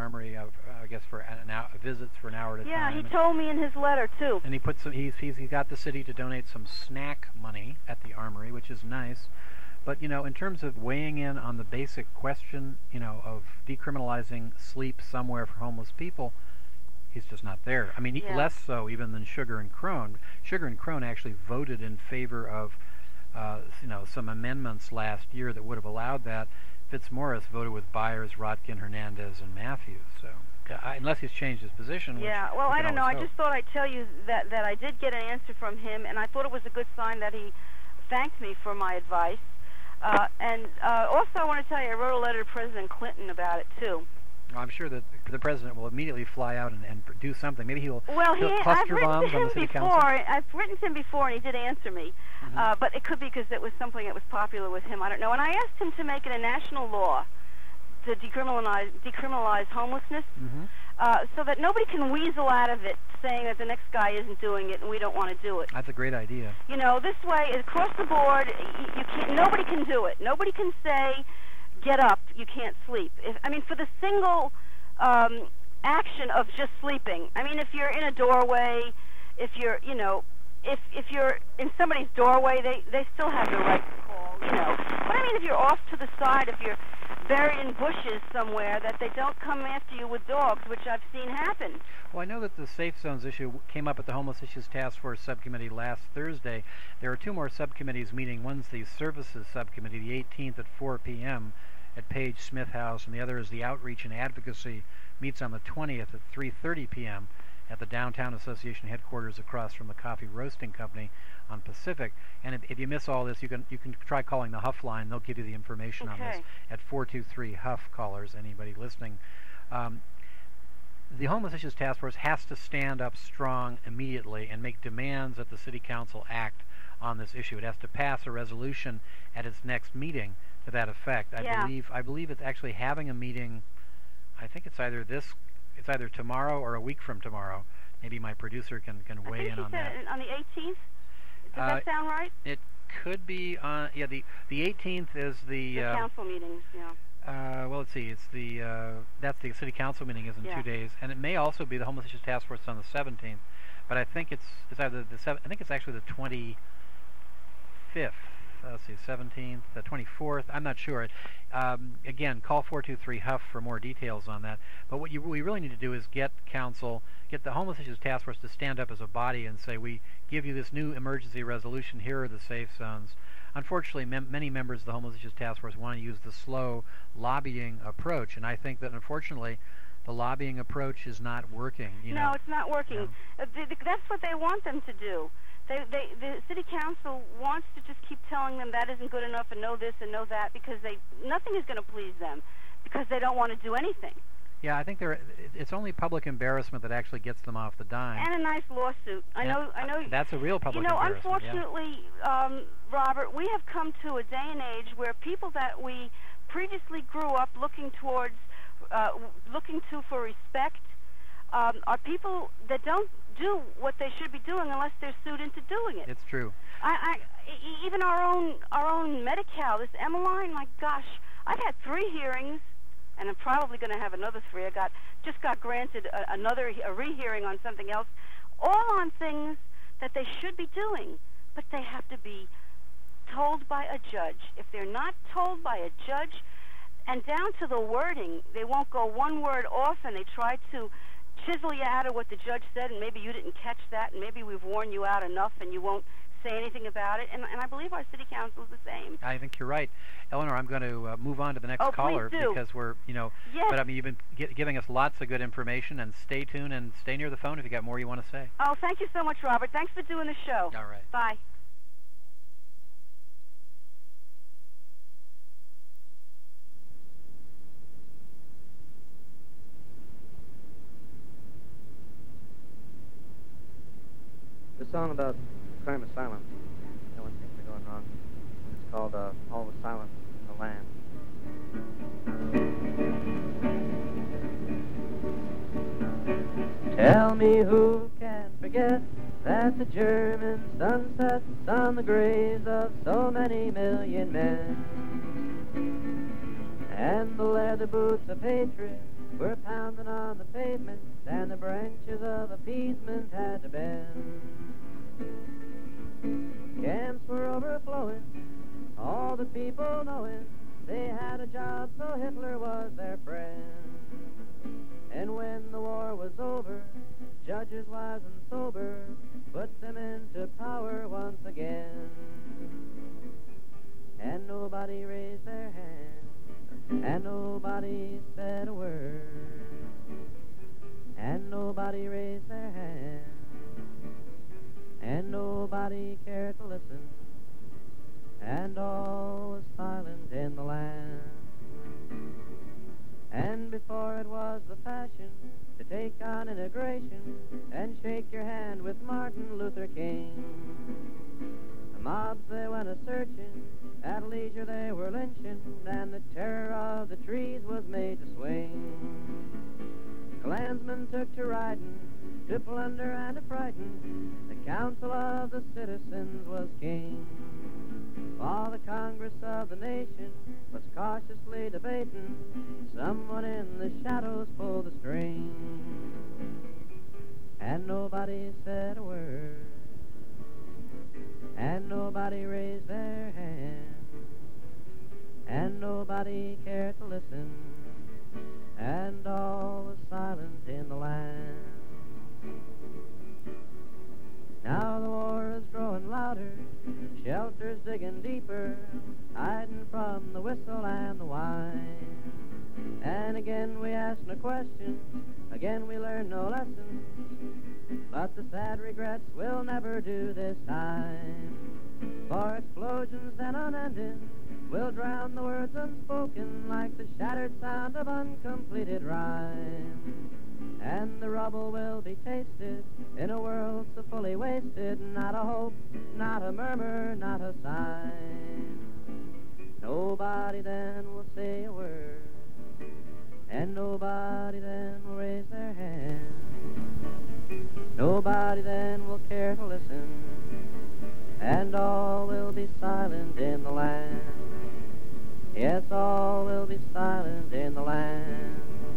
armory, I guess, for visits for an hour at a time. Yeah, he told me in his letter too. And he put some. He's got the city to donate some snack money at the armory, which is nice. But in terms of weighing in on the basic question, of decriminalizing sleep somewhere for homeless people, he's just not there. I mean, less so even than Sugar and Crone. Sugar and Crone actually voted in favor of, some amendments last year that would have allowed that. Fitzmaurice voted with Byers, Rotkin, Hernandez, and Matthews. So, unless he's changed his position. Yeah, well, I don't know. I just thought I'd tell you that I did get an answer from him, and I thought it was a good sign that he thanked me for my advice. And also, I want to tell you, I wrote a letter to President Clinton about it too. I'm sure that the president will immediately fly out and do something. Maybe he'll cluster bombs on the city council. I've written to him before, and he did answer me. But it could be because it was something that was popular with him. I don't know. And I asked him to make it a national law to decriminalize homelessness, so that nobody can weasel out of it saying that the next guy isn't doing it and we don't want to do it. That's a great idea. This way, across the board, nobody can do it. Nobody can say, get up, you can't sleep. For the single action of just sleeping. If you're in a doorway, if you're in somebody's doorway, they still have the right to call, But if you're off to the side, if you're buried in bushes somewhere, that they don't come after you with dogs, which I've seen happen. Well, I know that the Safe Zones issue came up at the Homeless Issues Task Force Subcommittee last Thursday. There are two more subcommittees meeting. One's the Services Subcommittee, the 18th at 4 p.m. at Page Smith House, and the other is the Outreach and Advocacy, meets on the 20th at 3:30 p.m. at the Downtown Association headquarters across from the Coffee Roasting Company on Pacific. And if you miss all this, you can try calling the Huff line. They'll give you the information on this at 423-HUFF, callers, anybody listening. The Homeless Issues Task Force has to stand up strong immediately and make demands that the City Council act on this issue. It has to pass a resolution at its next meeting to that effect. I believe it's actually having a meeting. I think it's either tomorrow or a week from tomorrow. Maybe my producer can weigh in on that. I think he said on the 18th. Does that sound right? It could be on. Yeah, the 18th is the council meetings. Yeah. Well, let's see. It's that's the city council meeting is in 2 days, and it may also be the Homeless Issues Task Force on the 17th. But I think it's either I think it's actually the 25th. Let's see, 17th, the 24th. I'm not sure. Again, call 423-HUFF for more details on that. But what we really need to do is get the Homeless Issues Task Force to stand up as a body and say, we give you this new emergency resolution. Here are the safe zones. Unfortunately, many members of the Homeless Issues Task Force want to use the slow lobbying approach, and I think that unfortunately the lobbying approach is not working. No, it's not working. That's what they want them to do. The city council wants to just keep telling them that isn't good enough and know this and know that, because nothing is going to please them, because they don't want to do anything. Yeah, I think it's only public embarrassment that actually gets them off the dime. And a nice lawsuit. I know. That's a real public embarrassment. Unfortunately, Robert, we have come to a day and age where people that we previously grew up looking to for respect are people that don't do what they should be doing unless they're sued into doing it. It's true. Even our own Medi-Cal, this Emmeline, my gosh, I've had 3 hearings, and I'm probably going to have another 3. I just got granted a rehearing on something else, all on things that they should be doing, but they have to be told by a judge. If they're not told by a judge, and down to the wording, they won't go one word off, and they try to chisel you out of what the judge said, and maybe you didn't catch that, and maybe we've worn you out enough, and you won't say anything about it. And I believe our city council is the same. I think you're right, Eleanor. I'm going to move on to the next caller, because we're, Yes. But you've been giving us lots of good information, and stay tuned and stay near the phone if you got more you want to say. Oh, thank you so much, Robert. Thanks for doing the show. All right. Bye. The song about crime is silent. No one thinks they're going wrong. It's called All the Silence in the Land. Tell me who can forget that the German sun sets on the graves of so many million men, and the leather boots of hatred were pounding on the pavement, and the branches of appeasement had to bend. Camps were overflowing, all the people knowing they had a job, so Hitler was their friend. And when the war was over, judges wise and sober put them into power once again. And nobody raised their hand, and nobody said a word, and nobody raised their hand, and nobody cared to listen, and all was silent in the land. And before it was the fashion to take on integration and shake your hand with Martin Luther King, the mobs they went a-searching, at leisure they were lynching, and the terror of the trees was made to swing. Klansmen took to riding, to plunder and to frighten, the council of the citizens was king. While the Congress of the nation was cautiously debating, someone in the shadows pulled the string. And nobody said a word, and nobody raised their hand, and nobody cared to listen, and all was silent in the land. Now the war is growing louder, shelters digging deeper, hiding from the whistle and the wine. And again we ask no questions, again we learn no lessons, but the sad regrets will never do this time. For explosions then unending will drown the words unspoken like the shattered sound of uncompleted rhyme. And the rubble will be tasted in a world so fully wasted, not a hope, not a murmur, not a sign. Nobody then will say a word, and nobody then will raise their hand. Nobody then will care to listen, and all will be silent in the land. Yes, all will be silent in the land.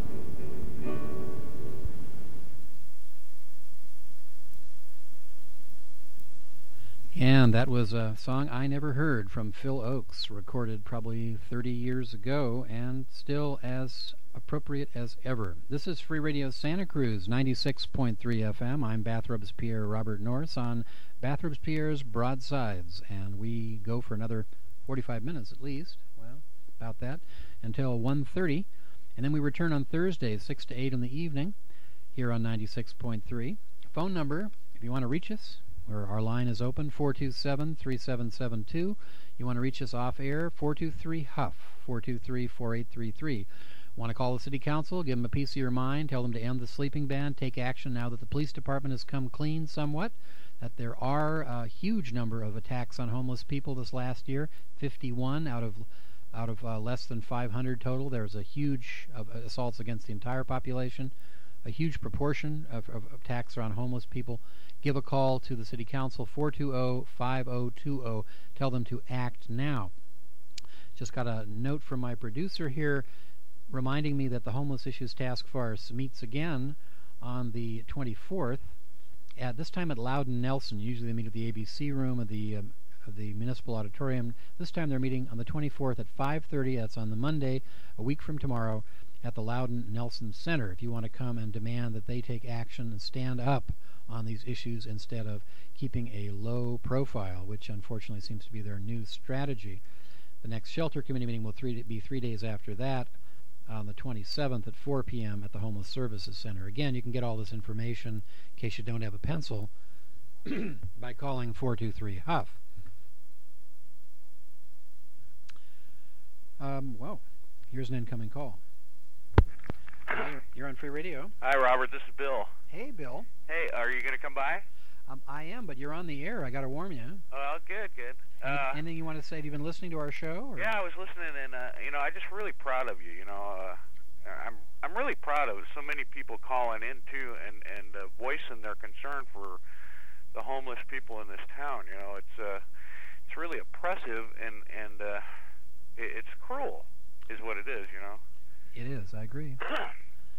And that was a song I Never Heard from Phil Oakes, recorded probably 30 years ago and still as appropriate as ever. This is Free Radio Santa Cruz, 96.3 FM. I'm Bathrobes Pierre Robert Norris on Bathrobes Pierre's Broadsides, and we go for another 45 minutes at least, well, about that, until 1:30, and then we return on Thursday, 6 to 8 in the evening, here on 96.3. Phone number, if you want to reach us, our line is open, 427-3772. You want to reach us off air, 423-HUFF, 423-4833. Want to call the City Council, give them a piece of your mind, tell them to end the sleeping ban, take action now that the police department has come clean somewhat, that there are a huge number of attacks on homeless people this last year, 51 out of less than 500 total. There's a huge assaults against the entire population, a huge proportion of attacks are on homeless people. Give a call to the City Council, 420-5020. Tell them to act now. Just got a note from my producer here reminding me that the Homeless Issues Task Force meets again on the 24th, at this time at Loudon Nelson. Usually they meet at the ABC room of the Municipal Auditorium. This time they're meeting on the 24th at 5:30. That's on the Monday, a week from tomorrow, at the Loudon Nelson Center. If you want to come and demand that they take action and stand up on these issues instead of keeping a low profile, which unfortunately seems to be their new strategy. The next shelter committee meeting will be 3 days after that, on the 27th at 4 p.m. at the Homeless Services Center. Again, you can get all this information, in case you don't have a pencil, by calling 423-HUFF. Whoa, here's an incoming call. You're on Free Radio. Hi, Robert. This is Bill. Hey, Bill. Hey, are you going to come by? I am, but you're on the air. I got to warn you. Oh, good. Anything you want to say? Have you been listening to our show? Or? Yeah, I was listening, and I'm just really proud of you. I'm really proud of so many people calling in too, and voicing their concern for the homeless people in this town. It's really oppressive, and it's cruel, is what it is. It is. I agree.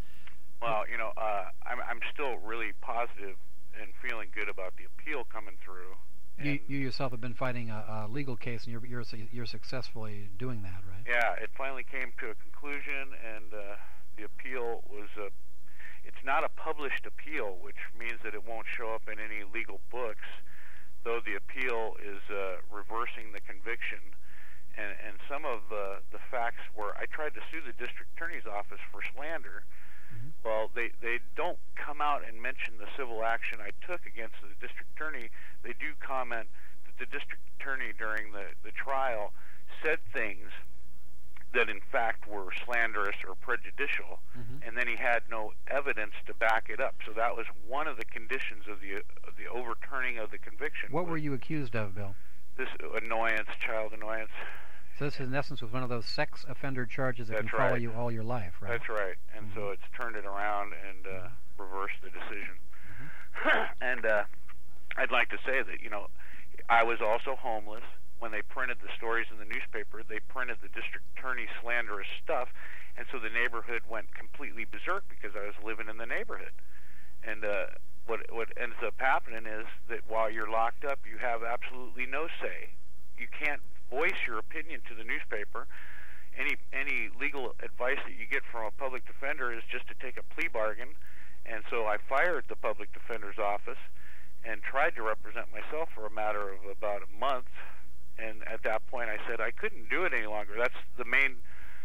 Well, I'm still really positive and feeling good about the appeal coming through. You yourself have been fighting a legal case, and you're successfully doing that, right? Yeah, it finally came to a conclusion, and the appeal was it's not a published appeal, which means that it won't show up in any legal books, though the appeal is reversing the conviction. And some of the facts were, I tried to sue the district attorney's office for slander. Mm-hmm. Well, they don't come out and mention the civil action I took against the district attorney. They do comment that the district attorney during the trial said things that in fact were slanderous or prejudicial, mm-hmm. and then he had no evidence to back it up. So that was one of the conditions of the overturning of the conviction. What were you accused of, Bill? This annoyance, child annoyance. So this, in essence, was one of those sex offender charges that That's can follow right. you all your life, right? That's right. And mm-hmm. so it's turned it around and reversed the decision. Mm-hmm. And I'd like to say that, I was also homeless. When they printed the stories in the newspaper, they printed the district attorney's slanderous stuff, and so the neighborhood went completely berserk because I was living in the neighborhood. And what ends up happening is that while you're locked up, you have absolutely no say. You can't voice your opinion to the newspaper. Any legal advice that you get from a public defender is just to take a plea bargain. And so I fired the public defender's office and tried to represent myself for a matter of about a month. And at that point I said I couldn't do it any longer. That's the main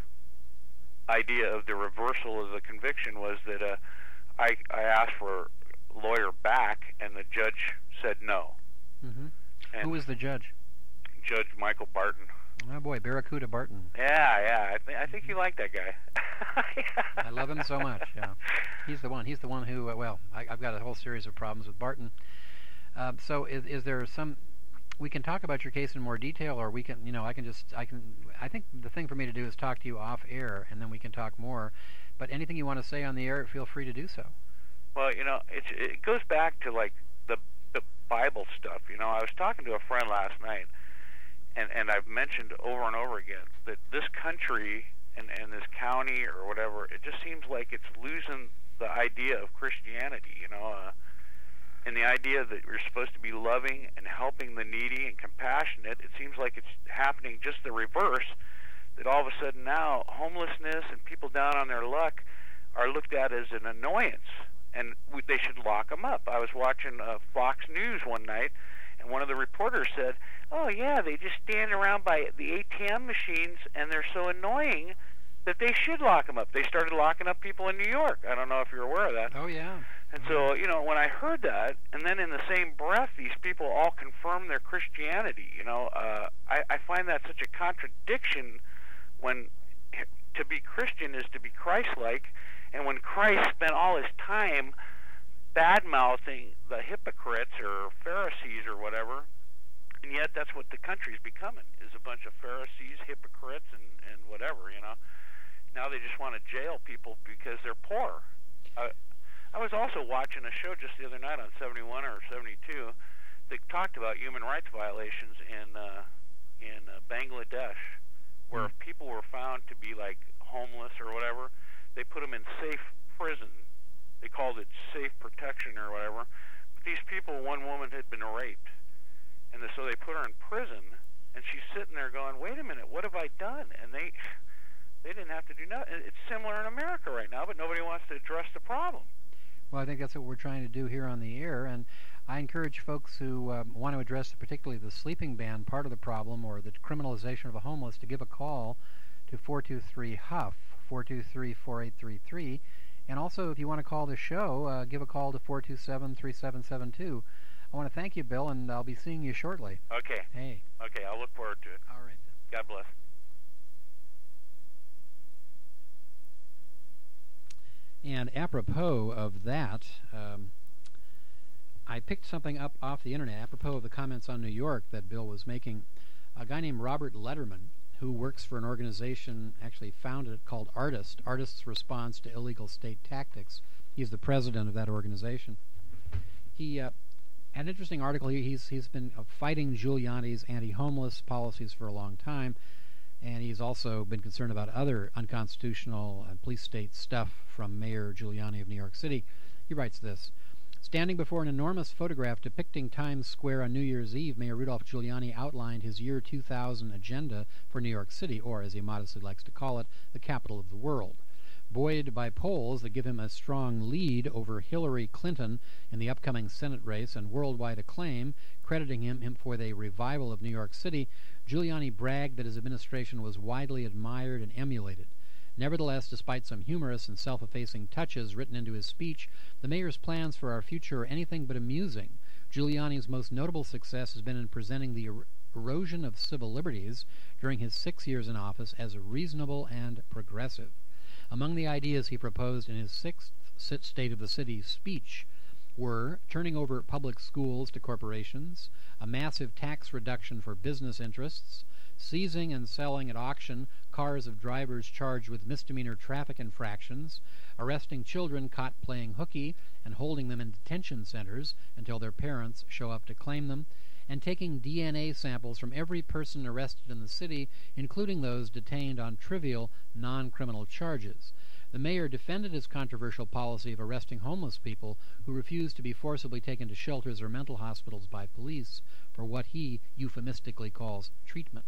idea of the reversal of the conviction, was that I asked for a lawyer back, and the judge said no. Mm-hmm. Who was the judge? Judge Michael Barton. Oh boy, Barracuda Barton. Yeah. I think you like that guy. I love him so much. Yeah, he's the one. He's the one who. I've got a whole series of problems with Barton. So is there some? We can talk about your case in more detail, or we can. I think the thing for me to do is talk to you off air, and then we can talk more. But anything you want to say on the air, feel free to do so. Well, it goes back to like the Bible stuff. I was talking to a friend last night. And I've mentioned over and over again that this country and this county or whatever, it just seems like it's losing the idea of Christianity, and the idea that you're supposed to be loving and helping the needy and compassionate. It seems like it's happening just the reverse, that all of a sudden now homelessness and people down on their luck are looked at as an annoyance, and they should lock them up. I was watching Fox News one night, and one of the reporters said, "Oh yeah, they just stand around by the ATM machines, and they're so annoying that they should lock them up." They started locking up people in New York. I don't know if you're aware of that. Oh yeah. And so, when I heard that, and then in the same breath, these people all confirm their Christianity. I find that such a contradiction, when to be Christian is to be Christ-like, and when Christ spent all his time bad-mouthing the hypocrites or Pharisees or whatever, and yet that's what the country's becoming, is a bunch of Pharisees, hypocrites, and whatever, Now they just want to jail people because they're poor. I was also watching a show just the other night on 71 or 72 that talked about human rights violations in Bangladesh, where if people were found to be like homeless or whatever, they put them in safe prison. They called it safe protection or whatever. But these people, one woman had been raped, and so they put her in prison, and she's sitting there going, "Wait a minute, what have I done?" And they didn't have to do nothing. It's similar in America right now, but nobody wants to address the problem. Well, I think that's what we're trying to do here on the air, and I encourage folks who want to address particularly the sleeping ban part of the problem, or the criminalization of the homeless, to give a call to 423-HUFF, 423-4833. And also, if you want to call the show, give a call to 427-3772. I want to thank you, Bill, and I'll be seeing you shortly. Okay. Hey. Okay, I'll look forward to it. All right, then. God bless. And apropos of that, I picked something up off the internet, apropos of the comments on New York that Bill was making. A guy named Robert Letterman, who works for an organization actually founded called Artists Response to Illegal State Tactics. He's the president of that organization. He had an interesting article. He's been fighting Giuliani's anti-homeless policies for a long time. And he's also been concerned about other unconstitutional and police state stuff from Mayor Giuliani of New York City. He writes this: standing before an enormous photograph depicting Times Square on New Year's Eve, Mayor Rudolph Giuliani outlined his year 2000 agenda for New York City, or as he modestly likes to call it, the capital of the world. Buoyed by polls that give him a strong lead over Hillary Clinton in the upcoming Senate race and worldwide acclaim, crediting him for the revival of New York City, Giuliani bragged that his administration was widely admired and emulated. Nevertheless, despite some humorous and self-effacing touches written into his speech, the mayor's plans for our future are anything but amusing. Giuliani's most notable success has been in presenting the erosion of civil liberties during his 6 years in office as reasonable and progressive. Among the ideas he proposed in his sixth State of the City speech were turning over public schools to corporations, a massive tax reduction for business interests, seizing and selling at auction cars of drivers charged with misdemeanor traffic infractions, arresting children caught playing hooky and holding them in detention centers until their parents show up to claim them, and taking DNA samples from every person arrested in the city, including those detained on trivial, non-criminal charges. The mayor defended his controversial policy of arresting homeless people who refused to be forcibly taken to shelters or mental hospitals by police for what he euphemistically calls treatment.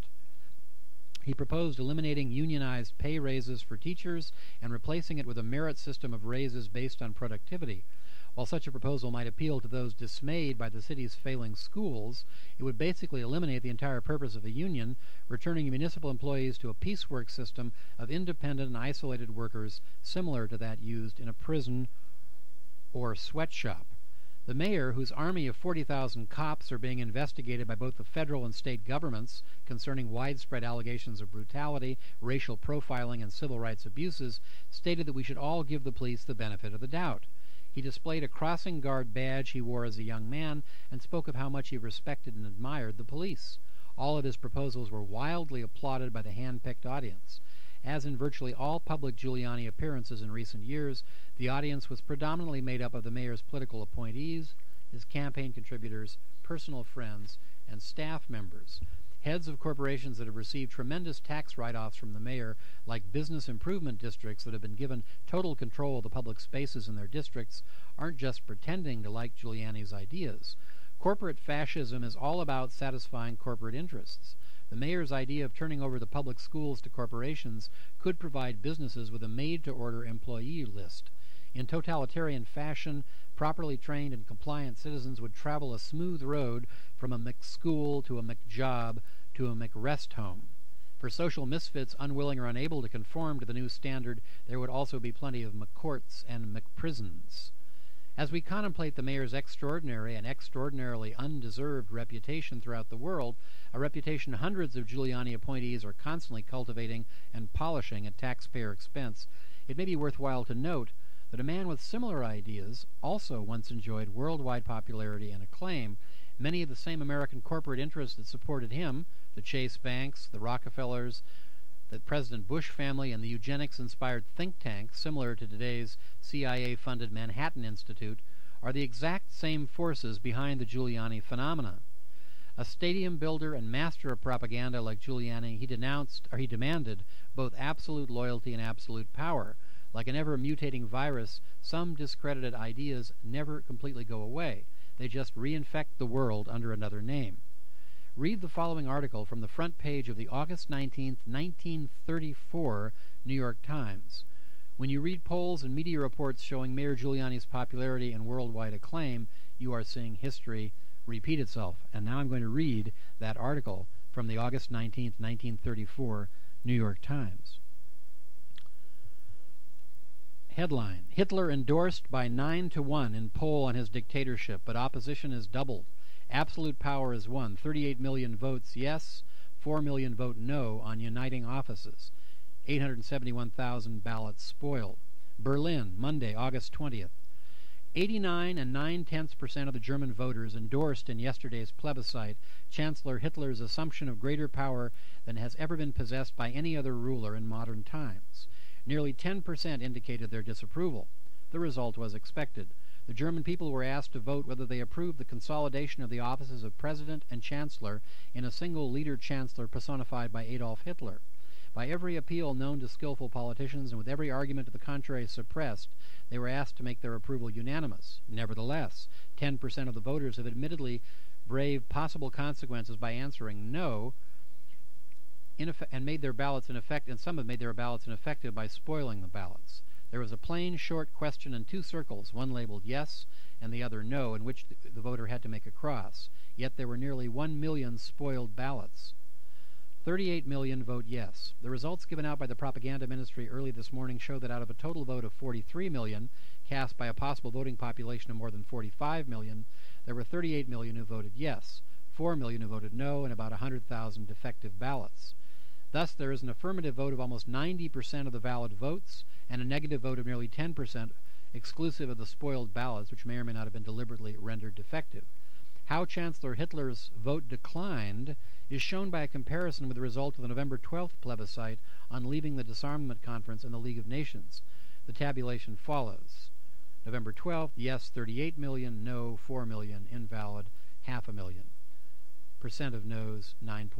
He proposed eliminating unionized pay raises for teachers and replacing it with a merit system of raises based on productivity. While such a proposal might appeal to those dismayed by the city's failing schools, it would basically eliminate the entire purpose of a union, returning municipal employees to a piecework system of independent and isolated workers similar to that used in a prison or sweatshop. The mayor, whose army of 40,000 cops are being investigated by both the federal and state governments concerning widespread allegations of brutality, racial profiling, and civil rights abuses, stated that we should all give the police the benefit of the doubt. He displayed a crossing guard badge he wore as a young man and spoke of how much he respected and admired the police. All of his proposals were wildly applauded by the hand-picked audience. As in virtually all public Giuliani appearances in recent years, the audience was predominantly made up of the mayor's political appointees, his campaign contributors, personal friends, and staff members. Heads of corporations that have received tremendous tax write-offs from the mayor, like business improvement districts that have been given total control of the public spaces in their districts, aren't just pretending to like Giuliani's ideas. Corporate fascism is all about satisfying corporate interests. The mayor's idea of turning over the public schools to corporations could provide businesses with a made-to-order employee list. In totalitarian fashion, properly trained and compliant citizens would travel a smooth road from a McSchool to a McJob to a McRest home. For social misfits unwilling or unable to conform to the new standard, there would also be plenty of McCourts and McPrisons. As we contemplate the mayor's extraordinary and extraordinarily undeserved reputation throughout the world, a reputation hundreds of Giuliani appointees are constantly cultivating and polishing at taxpayer expense, it may be worthwhile to note that a man with similar ideas also once enjoyed worldwide popularity and acclaim. Many of the same American corporate interests that supported him, the Chase Banks, the Rockefellers, the President Bush family, and the eugenics-inspired think tank, similar to today's CIA-funded Manhattan Institute, are the exact same forces behind the Giuliani phenomenon. A stadium builder and master of propaganda like Giuliani, he demanded both absolute loyalty and absolute power. Like an ever-mutating virus, some discredited ideas never completely go away. They just reinfect the world under another name. Read the following article from the front page of the August 19, 1934 New York Times. When you read polls and media reports showing Mayor Giuliani's popularity and worldwide acclaim, you are seeing history repeat itself. And now I'm going to read that article from the August 19, 1934 New York Times. Headline: Hitler endorsed by 9-1 in poll on his dictatorship, but opposition is doubled. Absolute power is won. 38 million votes yes, 4 million vote no on uniting offices. 871,000 ballots spoiled. Berlin, Monday, August 20th. 89 9/10% of the German voters endorsed in yesterday's plebiscite Chancellor Hitler's assumption of greater power than has ever been possessed by any other ruler in modern times. Nearly 10% indicated their disapproval. The result was expected. The German people were asked to vote whether they approved the consolidation of the offices of President and Chancellor in a single leader-chancellor personified by Adolf Hitler. By every appeal known to skillful politicians and with every argument to the contrary suppressed, they were asked to make their approval unanimous. Nevertheless, 10% of the voters have admittedly braved possible consequences by answering no, and made their ballots and some have made their ballots ineffective by spoiling the ballots. There was a plain, short question in 2 circles, one labeled yes and the other no, in which the voter had to make a cross. Yet there were nearly 1 million spoiled ballots. 38 million vote yes. The results given out by the propaganda ministry early this morning show that out of a total vote of 43 million, cast by a possible voting population of more than 45 million, there were 38 million who voted yes, 4 million who voted no, and about 100,000 defective ballots. Thus, there is an affirmative vote of almost 90% of the valid votes and a negative vote of nearly 10%, exclusive of the spoiled ballots, which may or may not have been deliberately rendered defective. How Chancellor Hitler's vote declined is shown by a comparison with the result of the November 12th plebiscite on leaving the disarmament conference and the League of Nations. The tabulation follows. November 12th, yes 38 million, no 4 million, invalid 500,000. Percent of no's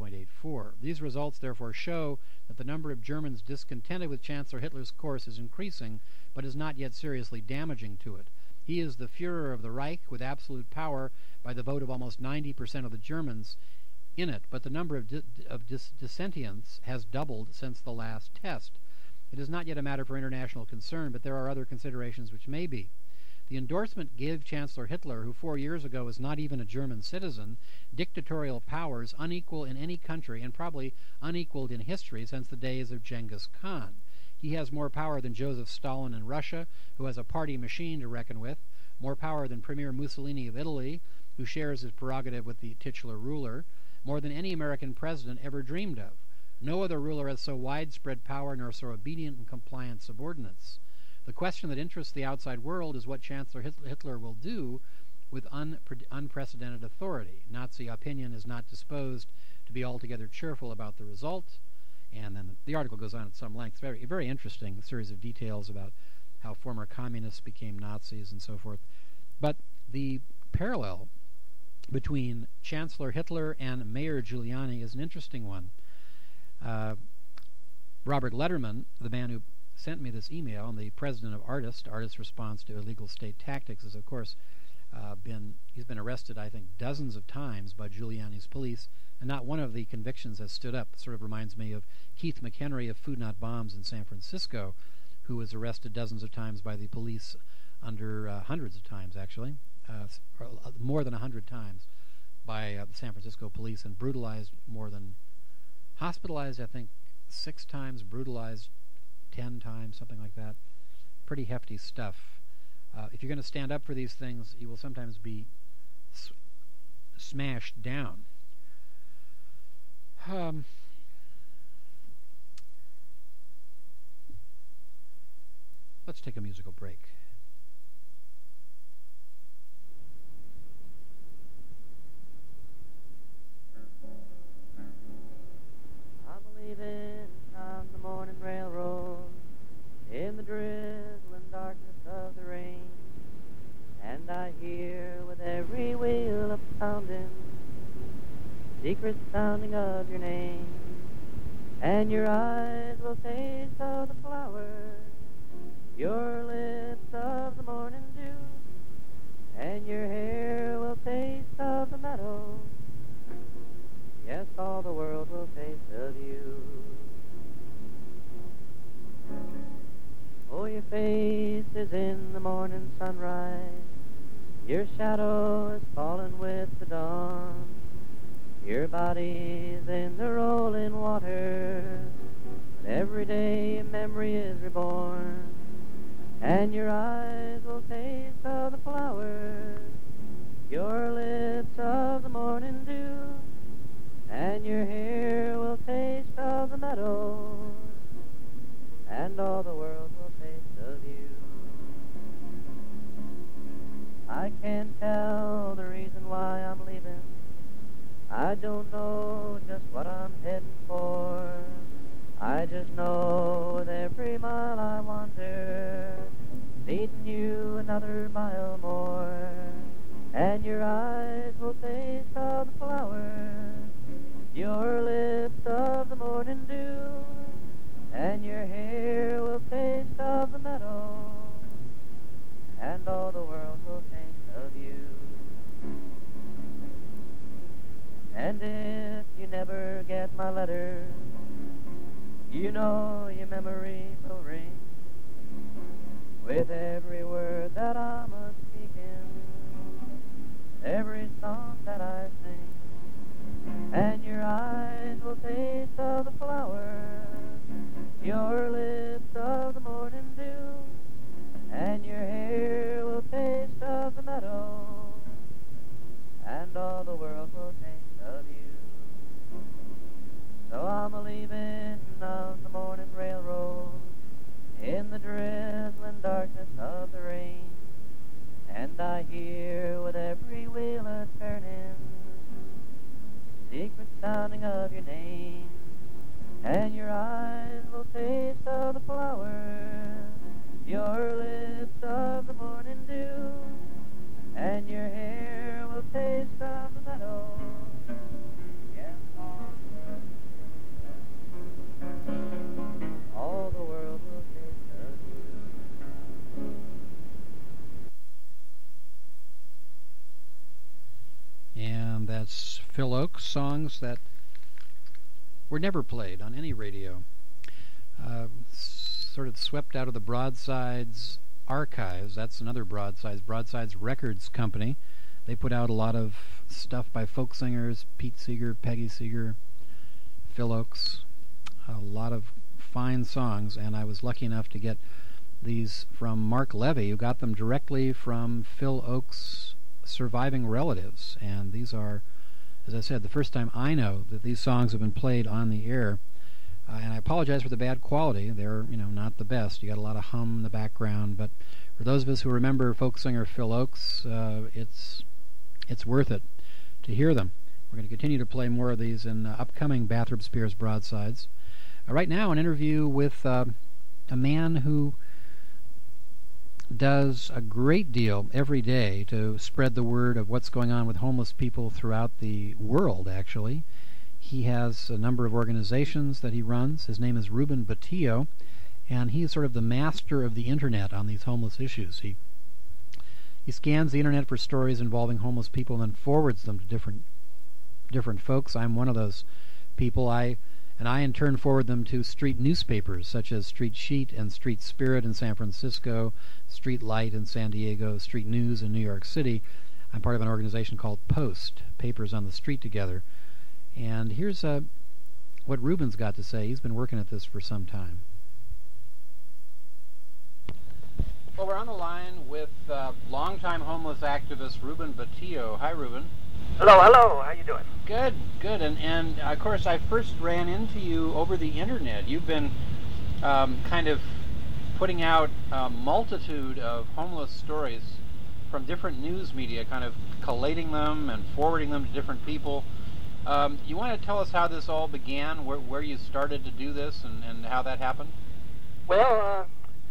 9.84. These results therefore show that the number of Germans discontented with Chancellor Hitler's course is increasing, but is not yet seriously damaging to it. He is the Führer of the Reich with absolute power by the vote of almost 90% of the Germans in it, but the number of dissentients has doubled since the last test. It is not yet a matter for international concern, but there are other considerations which may be. The endorsement gave Chancellor Hitler, who 4 years ago was not even a German citizen, dictatorial powers unequal in any country and probably unequaled in history since the days of Genghis Khan. He has more power than Joseph Stalin in Russia, who has a party machine to reckon with, more power than Premier Mussolini of Italy, who shares his prerogative with the titular ruler, more than any American president ever dreamed of. No other ruler has so widespread power nor so obedient and compliant subordinates. The question that interests the outside world is what Chancellor Hitler will do with unprecedented authority. Nazi opinion is not disposed to be altogether cheerful about the result. And then the article goes on at some length. Very, very interesting, a series of details about how former communists became Nazis and so forth. But the parallel between Chancellor Hitler and Mayor Giuliani is an interesting one. Robert Letterman, the man who sent me this email, and the president of Artist Response to Illegal State Tactics, has of course he's been arrested, I think, dozens of times by Giuliani's police, and not one of the convictions has stood up. It sort of reminds me of Keith McHenry of Food Not Bombs in San Francisco, who was arrested dozens of times by the police, under hundreds of times actually, more than 100 times by the San Francisco police, and brutalized hospitalized, I think, 6 times, brutalized 10 times, something like that. Pretty hefty stuff. If you're going to stand up for these things, you will sometimes be smashed down. Let's take a musical break. I'm leaving on the morning railroad in the drizzling darkness of the rain, and I hear with every wheel a pounding secret sounding of your name, and your eyes will taste of the flowers, your lips of the morning dew, and your hair will taste of the meadow. Yes, all the world will taste of you. Oh, your face is in the morning sunrise, your shadow is falling with the dawn, your body's in the rolling water, but every day a memory is reborn, and your eyes will taste of the flowers, your lips of the morning dew, and your hair will taste of the meadow, and all the world will taste of you. I can't tell the reason why I'm leaving, I don't know just what I'm heading for, I just know with every mile I wander, leading you another mile more, and your eyes will taste of the flowers, your lips of the morning dew, and your hair will taste of the meadow, and all the world will think of you. And if you never get my letter, you know your memory will ring with every word that I'm a-speaking, every song that I sing. And your eyes will taste of the flowers, your lips of the morning dew, and your hair will taste of the meadow, and all the world will think of you. So I'm a-leaving on the morning railroad in the drizzling darkness of the rain, and I hear with every wheel a-turning secret sounding of your name. And your eyes will taste of the flowers, your lips of the morning dew, and your hair will taste of the meadow. All the world will taste of you. And that's Phil Ochs, songs that were never played on any radio. Sort of swept out of the Broadsides archives. That's another Broadsides Records company. They put out a lot of stuff by folk singers, Pete Seeger, Peggy Seeger, Phil Ochs, a lot of fine songs, and I was lucky enough to get these from Mark Levy, who got them directly from Phil Ochs' surviving relatives. And these are, as I said, the first time I know that these songs have been played on the air. And I apologize for the bad quality. They're, not the best. You got a lot of hum in the background, but for those of us who remember folk singer Phil Ochs, it's worth it to hear them. We're going to continue to play more of these in upcoming Bathrop Spears Broadsides. Right now, an interview with a man who does a great deal every day to spread the word of what's going on with homeless people throughout the world, actually. He has a number of organizations that he runs. His name is Ruben Batillo, and he's sort of the master of the Internet on these homeless issues. He scans the Internet for stories involving homeless people and then forwards them to different folks. I'm one of those people. I in turn forward them to street newspapers such as Street Sheet and Street Spirit in San Francisco, Street Light in San Diego, Street News in New York City. I'm part of an organization called Post, Papers on the Street Together. And here's what Ruben's got to say. He's been working at this for some time. Well, we're on the line with longtime homeless activist Ruben Batillo. Hi, Ruben. Hello. How you doing? Good. And of course, I first ran into you over the Internet. You've been kind of putting out a multitude of homeless stories from different news media, kind of collating them and forwarding them to different people. You want to tell us how this all began, where you started to do this, and how that happened? Well,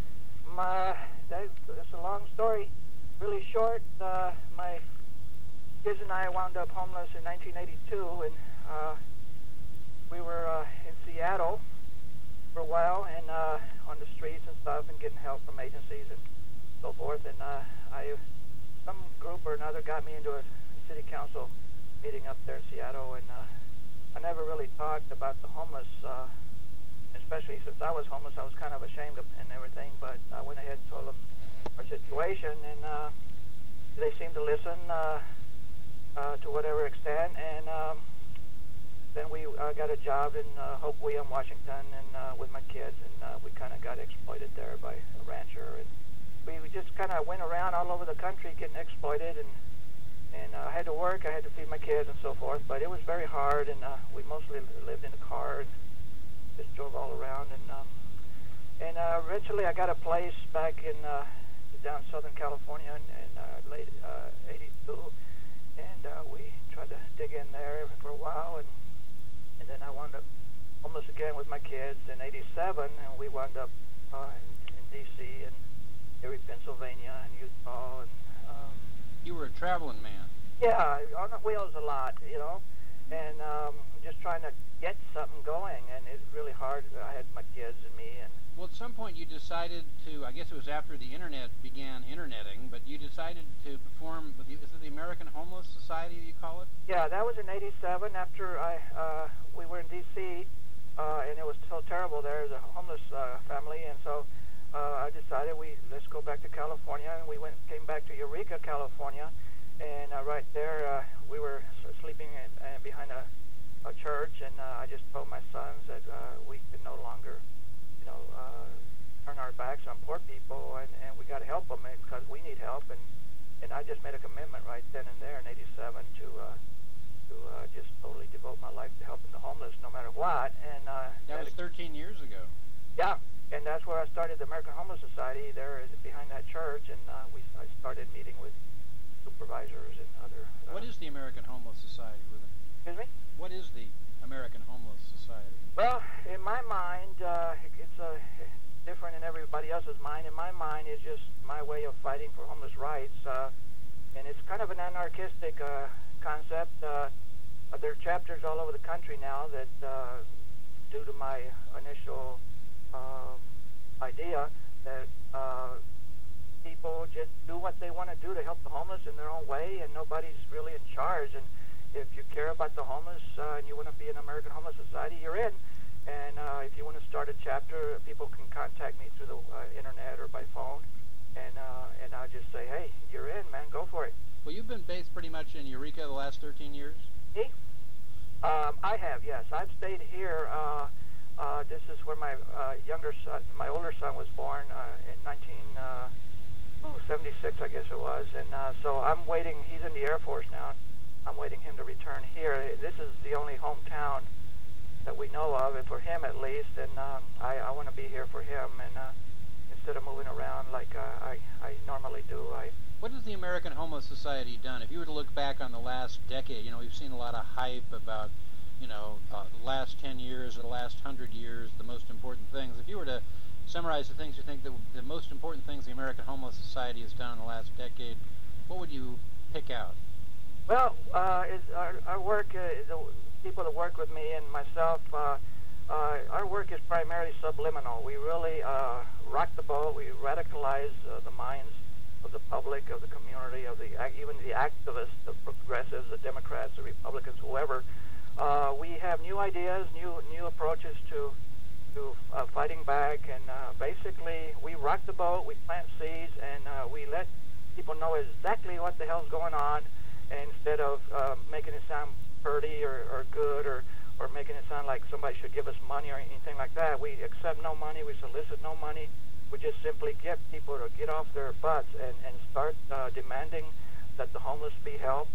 that's a long story. Really short. My kids and I wound up homeless in 1982, and we were in Seattle for a while, and on the streets and stuff, and getting help from agencies and so forth. And some group or another got me into a city council meeting up there in Seattle, and I never really talked about the homeless, especially since I was homeless. I was kind of ashamed of and everything, but I went ahead and told them our situation, and they seemed to listen to whatever extent, and then we got a job in Hope William, Washington, and with my kids, and we kind of got exploited there by a rancher, and we just kind of went around all over the country getting exploited, and I had to work, I had to feed my kids and so forth, but it was very hard, and we mostly lived in a car and just drove all around, and eventually I got a place back in down Southern California in late 82, and we tried to dig in there for a while, and then I wound up homeless again with my kids in 87, and we wound up in D.C. and Erie, Pennsylvania, and Utah, and you were a traveling man. Yeah, on the wheels a lot, and just trying to get something going, and it's really hard. I had my kids and me, and well, at some point you decided to, I guess it was after the internet began interneting, but you decided to form, is it the American Homeless Society, you call it? Yeah, that was in '87 after we were in D.C., and it was so terrible there, the homeless family, and so I decided let's go back to California, and we came back to Eureka, California, and right there we were sleeping behind a church, and I just told my sons that we could no longer turn our backs on poor people, and we got to help them because we need help, and I just made a commitment right then and there in '87 to just totally devote my life to helping the homeless no matter what. And that was 13 years ago. Yeah, and that's where I started the American Homeless Society there behind that church, and I started meeting with supervisors and other. What is the American Homeless Society, Reuben? Excuse me? What is the American Homeless Society? Well, in my mind, it's different in everybody else's mind. In my mind, it's just my way of fighting for homeless rights, and it's kind of an anarchistic concept. There are chapters all over the country now that, due to my initial idea that people just do what they want to do to help the homeless in their own way, and nobody's really in charge. And if you care about the homeless and you want to be an American Homeless Society, you're in. And if you want to start a chapter, people can contact me through the internet or by phone, and I'll just say, hey, you're in, man, go for it. Well, you've been based pretty much in Eureka the last 13 years? Me? I have, yes. I've stayed here. This is where my my older son was born in 1976, I guess it was. And so I'm waiting. He's in the Air Force now. I'm waiting him to return here. This is the only hometown that we know of, and for him at least. And I want to be here for him. And instead of moving around like I normally do, What has the American Homeless Society done? If you were to look back on the last decade, we've seen a lot of hype about, the last 10 years or the last 100 years, the most important things. If you were to summarize the things you think the most important things the American Homeless Society has done in the last decade, what would you pick out? Well, our work, the people that work with me and myself, our work is primarily subliminal. We really rock the boat. We radicalize the minds of the public, of the community, even the activists, the progressives, the Democrats, the Republicans, whoever. We have new ideas, new approaches to fighting back, and basically we rock the boat, we plant seeds, and we let people know exactly what the hell's going on, instead of making it sound pretty or good or making it sound like somebody should give us money or anything like that. We accept no money, we solicit no money. We just simply get people to get off their butts and start demanding that the homeless be helped,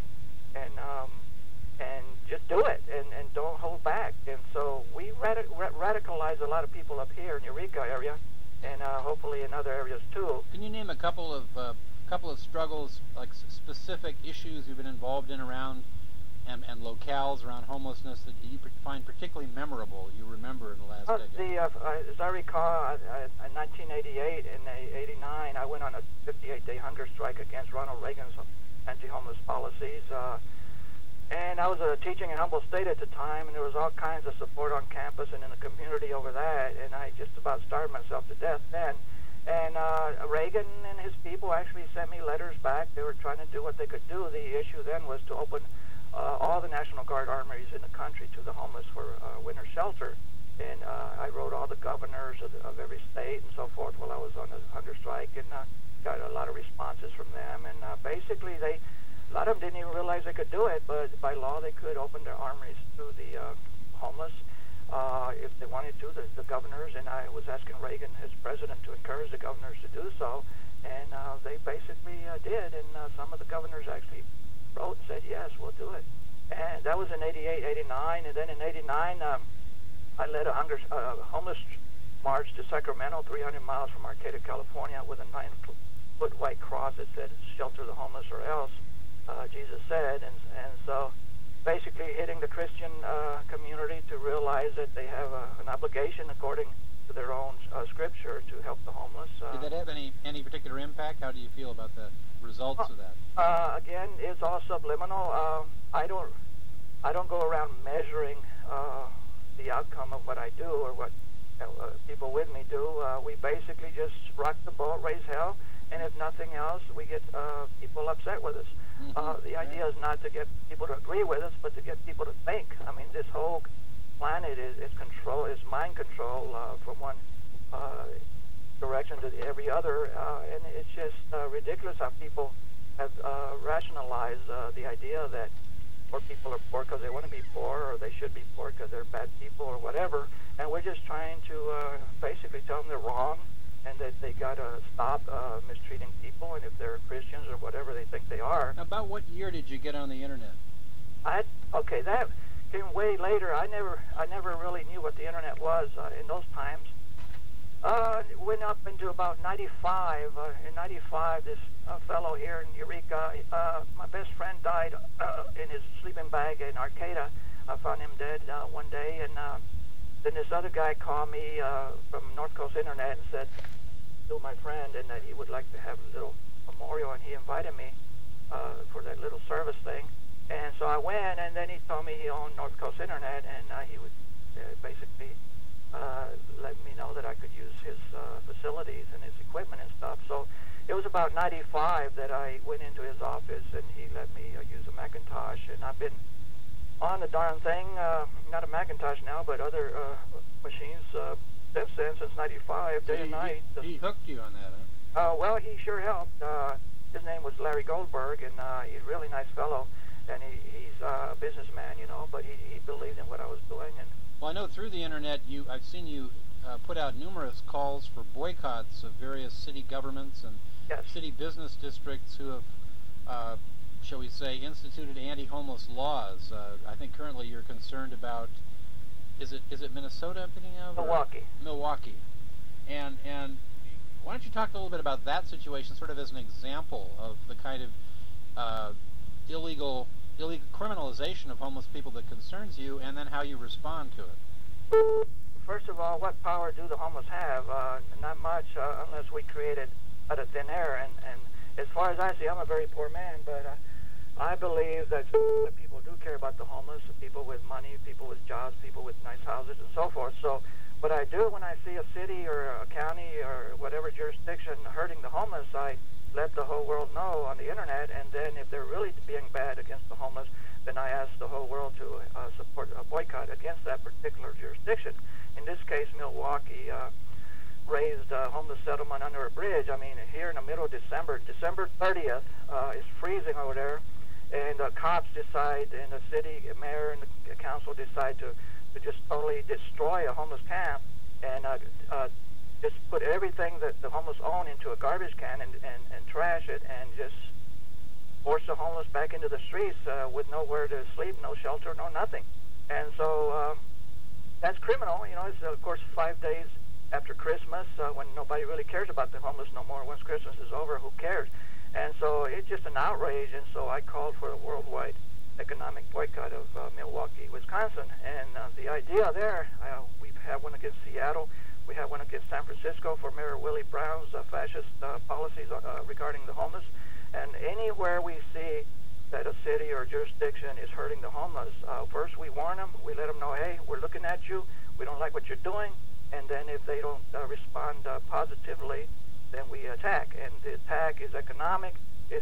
and just do it and don't hold back. And so we radicalize a lot of people up here in Eureka area, and hopefully in other areas too. Can you name a couple of struggles, like specific issues you've been involved in around and locales around homelessness that you find particularly memorable, you remember in the last decade? As I recall, in 1988 and 89, I went on a 58-day hunger strike against Ronald Reagan's anti-homeless policies. And I was teaching in Humboldt State at the time, and there was all kinds of support on campus and in the community over that, and I just about starved myself to death then. And Reagan and his people actually sent me letters back. They were trying to do what they could do. The issue then was to open all the National Guard armories in the country to the homeless for winter shelter. And I wrote all the governors of every state and so forth while I was on the hunger strike, and got a lot of responses from them. And basically, a lot of them didn't even realize they could do it, but by law they could open their armories to the homeless if they wanted to, the governors. And I was asking Reagan as president to encourage the governors to do so, and they basically did. And some of the governors actually wrote and said, yes, we'll do it. And that was in 88, 89. And then in 89, I led a homeless march to Sacramento, 300 miles from Arcata, California, with a 9-foot white cross that said, shelter the homeless or else, Jesus said. And so basically hitting the Christian community to realize that they have an obligation according to their own scripture to help the homeless. Did that have any particular impact? How do you feel about the results of that? Again, it's all subliminal. I don't I don't go around measuring the outcome of what I do or what people with me do. We basically just rock the boat, raise hell, and if nothing else, we get people upset with us. The idea is not to get people to agree with us, but to get people to think. I mean, this whole planet is mind control from one direction to every other, and it's just ridiculous how people have rationalized the idea that poor people are poor because they want to be poor, or they should be poor because they're bad people, or whatever. And we're just trying to basically tell them they're wrong, and that they got to stop mistreating people, and if they're Christians or whatever they think they are. About what year did you get on the internet? Okay, that came way later. I never really knew what the internet was in those times. It went up into about 95. In 95, this fellow here in Eureka, my best friend died in his sleeping bag in Arcata. I found him dead one day, and then this other guy called me from North Coast Internet and said to my friend, and that he would like to have a little memorial, and he invited me for that little service thing. And so I went, and then he told me he owned North Coast Internet, and he would basically let me know that I could use his facilities and his equipment and stuff. So it was about 95 that I went into his office, and he let me use a Macintosh, and I've been on the darn thing, not a Macintosh now, but other machines since 95, day and night. He hooked you on that, huh? Well, he sure helped. His name was Larry Goldberg, and he's a really nice fellow, and he's a businessman, you know, but he believed in what I was doing. And well, I know through the internet, I've seen you put out numerous calls for boycotts of various city governments and city business districts who have, shall we say, instituted anti-homeless laws. I think currently you're concerned about, is it Minnesota I'm thinking of? Milwaukee. And why don't you talk a little bit about that situation, sort of as an example of the kind of illegal criminalization of homeless people that concerns you, and then how you respond to it. First of all, what power do the homeless have? Not much, unless we create it out of thin air. And as far as I see, I'm a very poor man, but I believe that people do care about the homeless, people with money, people with jobs, people with nice houses, and so forth. So what I do when I see a city or a county or whatever jurisdiction hurting the homeless, I let the whole world know on the internet, and then if they're really being bad against the homeless, then I ask the whole world to support a boycott against that particular jurisdiction. In this case, Milwaukee raised a homeless settlement under a bridge. I mean, here in the middle of December 30th, it's freezing over there, and the cops decide, and the city mayor and the council decide to just totally destroy a homeless camp and just put everything that the homeless own into a garbage can and trash it, and just force the homeless back into the streets with nowhere to sleep, no shelter, no nothing. And so that's criminal. You know, it's of course 5 days after Christmas when nobody really cares about the homeless no more. Once Christmas is over, who cares? And so it's just an outrage, and so I called for a worldwide economic boycott of Milwaukee, Wisconsin. And the idea there, we've had one against Seattle, we have one against San Francisco for Mayor Willie Brown's fascist policies regarding the homeless. And anywhere we see that a city or jurisdiction is hurting the homeless, first we warn them, we let them know, hey, we're looking at you, we don't like what you're doing, and then if they don't respond positively, then we attack. And the attack is economic. In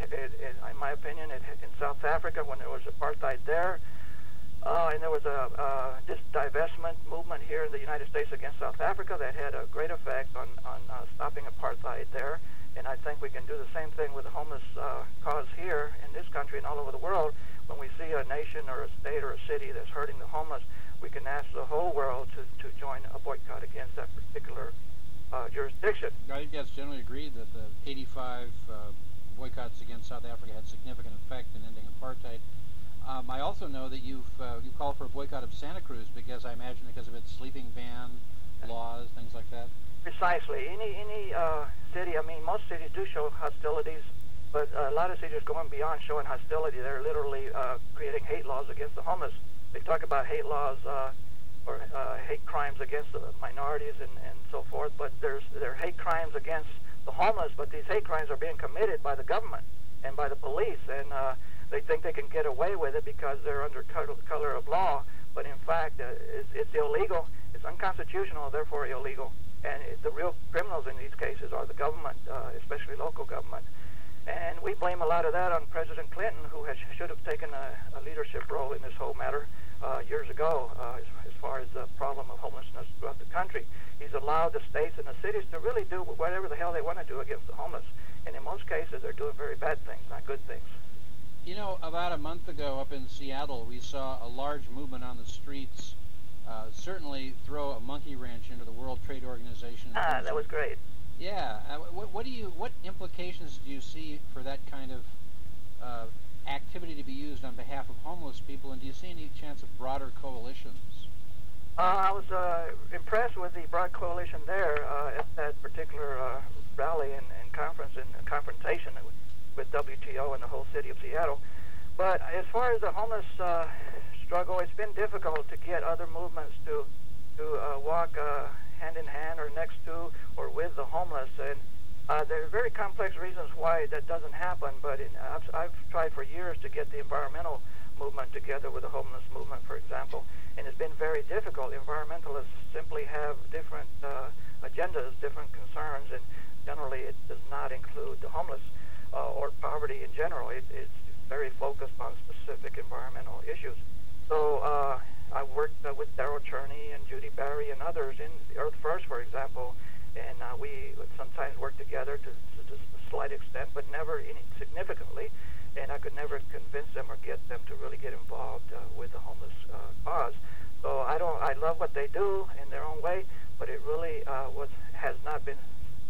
my opinion, in South Africa, when there was apartheid there, and there was this divestment movement here in the United States against South Africa that had a great effect on stopping apartheid there. And I think we can do the same thing with the homeless cause here in this country and all over the world. When we see a nation or a state or a city that's hurting the homeless, we can ask the whole world to join a boycott against that particular jurisdiction. I think that's generally agreed that the 85 boycotts against South Africa had significant effect in ending apartheid. I also know that you called for a boycott of Santa Cruz because I imagine because of its sleeping ban laws, things like that. Precisely. Any city, I mean, most cities do show hostilities, but a lot of cities are going beyond showing hostility. They're literally creating hate laws against the homeless. They talk about hate laws or hate crimes against the minorities and so forth, but there are hate crimes against the homeless, but these hate crimes are being committed by the government and by the police, and They think they can get away with it because they're under color of law, but in fact, it's illegal. It's unconstitutional, therefore illegal. And the real criminals in these cases are the government, especially local government. And we blame a lot of that on President Clinton, who should have taken a leadership role in this whole matter years ago, as far as the problem of homelessness throughout the country. He's allowed the states and the cities to really do whatever the hell they want to do against the homeless. And in most cases, they're doing very bad things, not good things. You know, about a month ago up in Seattle, we saw a large movement on the streets, certainly throw a monkey wrench into the World Trade Organization. That was great. Yeah. What implications do you see for that kind of activity to be used on behalf of homeless people, and do you see any chance of broader coalitions? I was impressed with the broad coalition there at that particular rally and conference and confrontation with WTO and the whole city of Seattle. But as far as the homeless struggle, it's been difficult to get other movements to walk hand in hand or next to or with the homeless. And there are very complex reasons why that doesn't happen, but I've tried for years to get the environmental movement together with the homeless movement, for example, and it's been very difficult. Environmentalists simply have different agendas, different concerns, and generally it does not include the homeless or poverty in general. It's very focused on specific environmental issues. So I worked with Darrell Cherney and Judy Barry and others in Earth First, for example, and we would sometimes work together to a slight extent, but never significantly, and I could never convince them or get them to really get involved with the homeless cause. So I love what they do in their own way, but it really has not been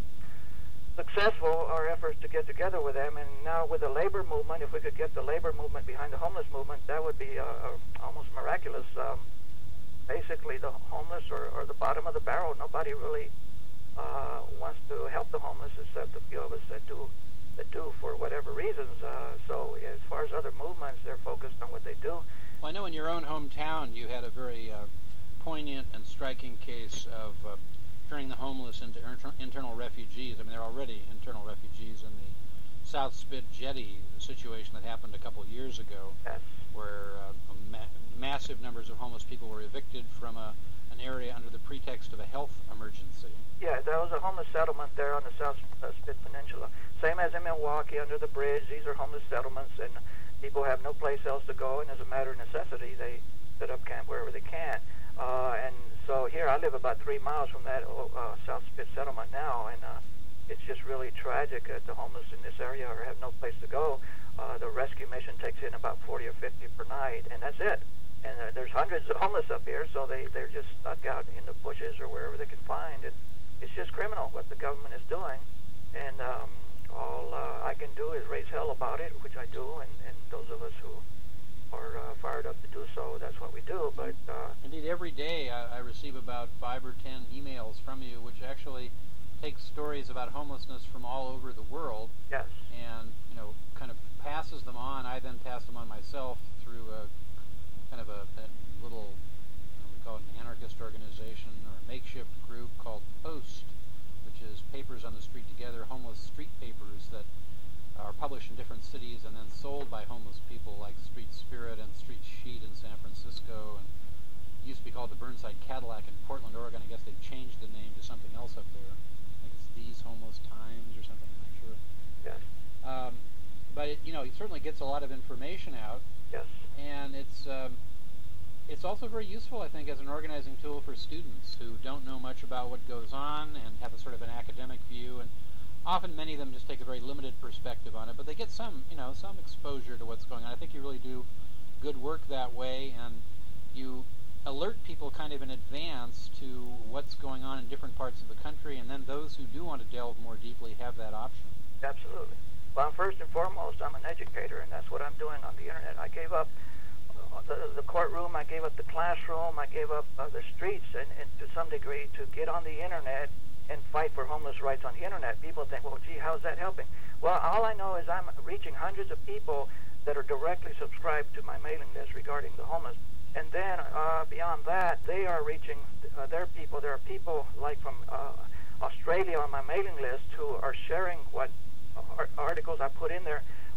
successful, our efforts to get together with them. And now with the labor movement, if we could get the labor movement behind the homeless movement, that would be almost miraculous. Basically, the homeless are the bottom of the barrel. Nobody really wants to help the homeless except a few of us that do for whatever reasons. So as far as other movements, they're focused on what they do. Well, I know in your own hometown you had a very poignant and striking case of turning the homeless into internal refugees. I mean, they're already internal refugees in the South Spit Jetty situation that happened a couple of years ago, yes, where massive numbers of homeless people were evicted from an area under the pretext of a health emergency. Yeah, there was a homeless settlement there on the South Spit Peninsula. Same as in Milwaukee under the bridge. These are homeless settlements, and people have no place else to go, and as a matter of necessity, they set up camp wherever they can. And so here, I live about 3 miles from that South Spit settlement now, and it's just really tragic that the homeless in this area have no place to go. The rescue mission takes in about 40 or 50 per night, and that's it. And there's hundreds of homeless up here, so they're just stuck out in the bushes or wherever they can find. And it's just criminal what the government is doing. And all I can do is raise hell about it, which I do, and those of us who are fired up to do so, that's what we do. But indeed, every day I receive about 5 or 10 emails from you, which actually take stories about homelessness from all over the world. Yes. And kind of passes them on. I then pass them on myself through a little, we call it an anarchist organization or a makeshift group called Post, which is Papers on the Street Together, homeless street papers that are published in different cities and then sold by homeless people, like Street Spirit and Street Sheet in San Francisco, and it used to be called the Burnside Cadillac in Portland, Oregon. I guess they've changed the name to something else up there. I think it's These Homeless Times or something, I'm not sure. Yes. But it certainly gets a lot of information out. Yes. And it's also very useful, I think, as an organizing tool for students who don't know much about what goes on and have a sort of an academic view. And often many of them just take a very limited perspective on it, but they get some exposure to what's going on. I think you really do good work that way, and you alert people kind of in advance to what's going on in different parts of the country, and then those who do want to delve more deeply have that option. Absolutely. Well, first and foremost, I'm an educator, and that's what I'm doing on the internet. I gave up the courtroom, I gave up the classroom, I gave up the streets, and to some degree to get on the internet and fight for homeless rights on the internet. People think, well, gee, how's that helping? Well, all I know is I'm reaching hundreds of people that are directly subscribed to my mailing list regarding the homeless. And then beyond that, they are reaching their people. There are people like from Australia on my mailing list who are sharing what articles I put in there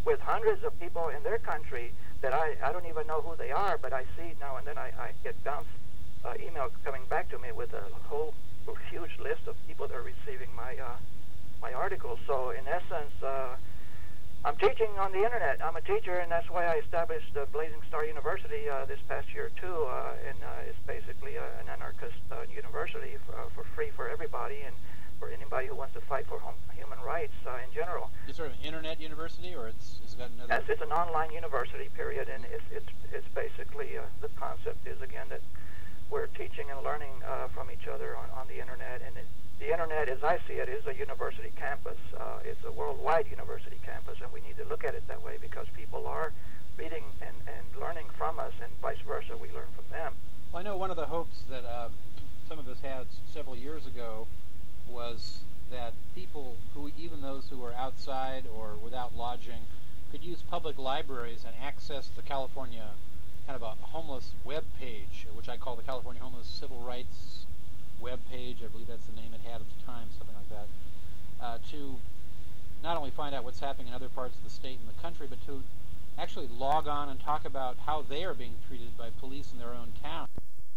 with hundreds of people in their country that I don't even know who they are, but I see now and then I get bounce email coming back to me with a whole huge list of people that are receiving my articles. So in essence, I'm teaching on the internet. I'm a teacher, and that's why I established Blazing Star University this past year too. And it's basically an anarchist university for free for everybody, and for anybody who wants to fight for human rights in general. Is sort of an internet university, or it's got another? Yes, it's an online university, period, and it's basically the concept is again that we're teaching and learning from each other on the internet, and the internet, as I see it, is a university campus. It's a worldwide university campus, and we need to look at it that way because people are reading and learning from us, and vice versa, we learn from them. Well, I know one of the hopes that some of us had several years ago was that people who, even those who were outside or without lodging, could use public libraries and access the California kind of a homeless web page, which I call the California Homeless Civil Rights web page. I believe that's the name it had at the time, something like that, to not only find out what's happening in other parts of the state and the country, but to actually log on and talk about how they are being treated by police in their own town.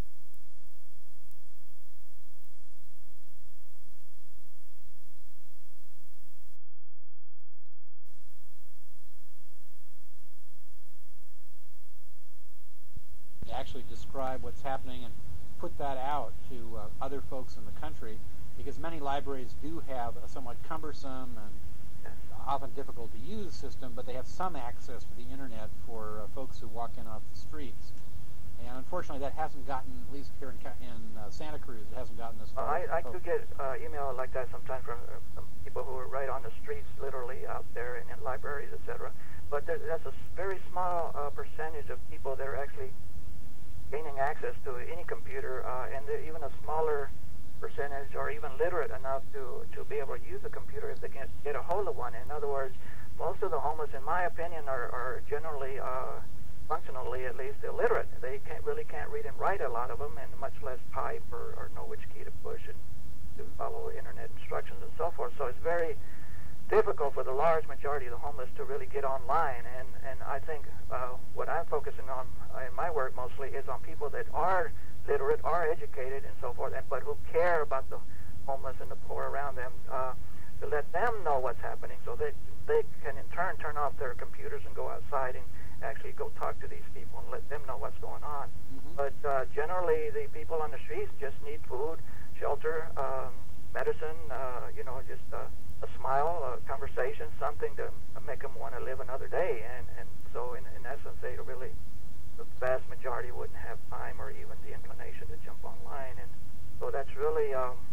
Actually describe what's happening and put that out to other folks in the country, because many libraries do have a somewhat cumbersome and often difficult to use system, but they have some access to the internet for folks who walk in off the streets. And unfortunately, that hasn't gotten, at least here in Santa Cruz, it hasn't gotten this far. I do get email like that sometimes from people who are right on the streets, literally out there in libraries, etc. But that's a very small percentage of people that are actually gaining access to any computer, and even a smaller percentage are even literate enough to be able to use a computer if they can get a hold of one. In other words, most of the homeless, in my opinion, are generally, functionally at least, illiterate. They really can't read and write, a lot of them, and much less type or know which key to push and to follow internet instructions and so forth. So it's very difficult for the large majority of the homeless to really get online, and I think what I'm focusing on in my work mostly is on people that are literate, are educated, and so forth, but who care about the homeless and the poor around them, to let them know what's happening so that they can in turn turn off their computers and go outside and actually go talk to these people and let them know what's going on. Mm-hmm. But generally the people on the streets just need food, shelter, medicine, just a smile, a conversation, something to make them want to live another day. And so in essence, they really, the vast majority wouldn't have time or even the inclination to jump online. And so that's really